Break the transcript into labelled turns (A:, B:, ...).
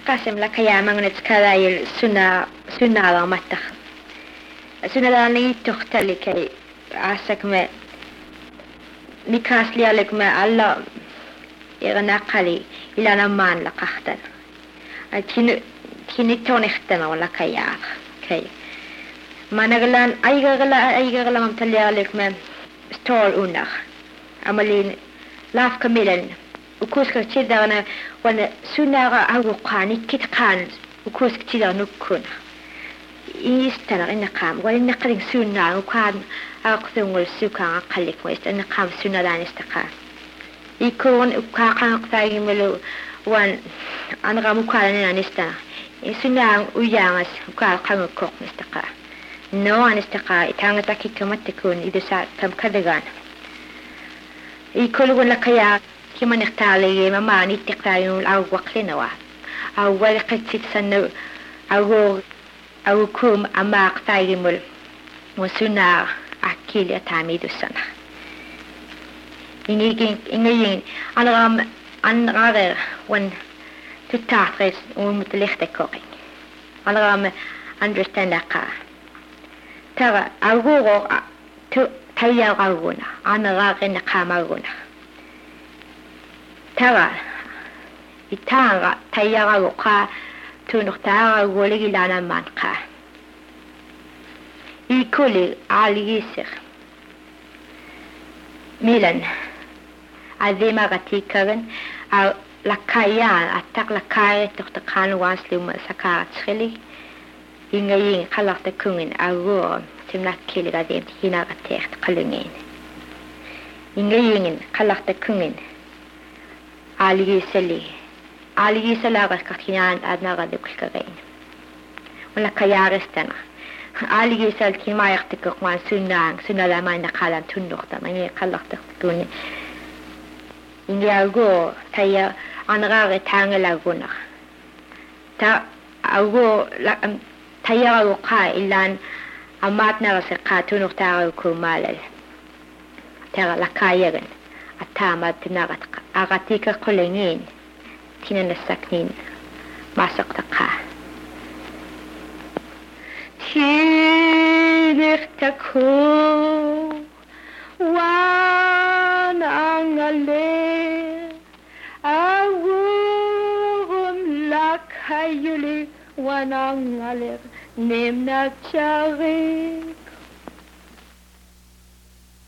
A: قاسم لك يا مغنت كذا سنة ما تخ سنة لاني تختلي كي عسك ما نكاس لي لك ما الله يغنى قلي إلى نمان لك أختن كي توني اختنا ولا كي ما نغلان أي غلا ممتلي لك ما ستول أونخ عملين لاف كميلا وكوسك تيدا أنا وانا سنة أو قاني كت قان وكوسك تيدا نكون يستنى إن قام وإن قلنا سنة وكان أقسم والسكان قلك ويست إن قام سنة لا نستقى يكون وكان قطعي ملو وان أنا قام وكان نستنى سنة ويانس وكان قام كوك نستقى نو نستقى تانغتاكي كما تكون إذا ساعة كم كذا يكون ولا كيا كما نختار لي ما نتقطعين أو وقتنا واحد أو ورقة تسنو أو كوم أما قطعي مل وسنة أكيد تعميد السنة إني أنا غير وان تتعرف ومتلخت كوري أنا رام understand لك ترى أقول تيار أقولنا أنا غير نقام أقولنا ترى يتارى تيار أقول تنختار أقولي لنا منقى يكولي على يسر ميلان عظيمة غتيكرن أو لكايان أتاق لكاية تختقان واسلي ومسكارت خلي ينغيين خلاق تكونين أغور تملاك كيلي غديم هنا غتيخ تقلنين ينغيين خلاق تكونين على يسلي على يسلا غتكتينان أدنا غدوك الكغين ولكايارستنا على يسال كيما يختكق وان سنة لما نقالان تنوختا من يقلق تكونين إني أقول تيا أنا غير تانغ لاغونا تا أقول تيا وقا إلا أماتنا رسقاتو نختار كومال ترى لكايرن التامة تنغت أغتيك قلنين تينا السكنين ما سقطقا تينختكو وانا أنغلي أغورم لك هيلي وانا أنغلي نمنا تشاغي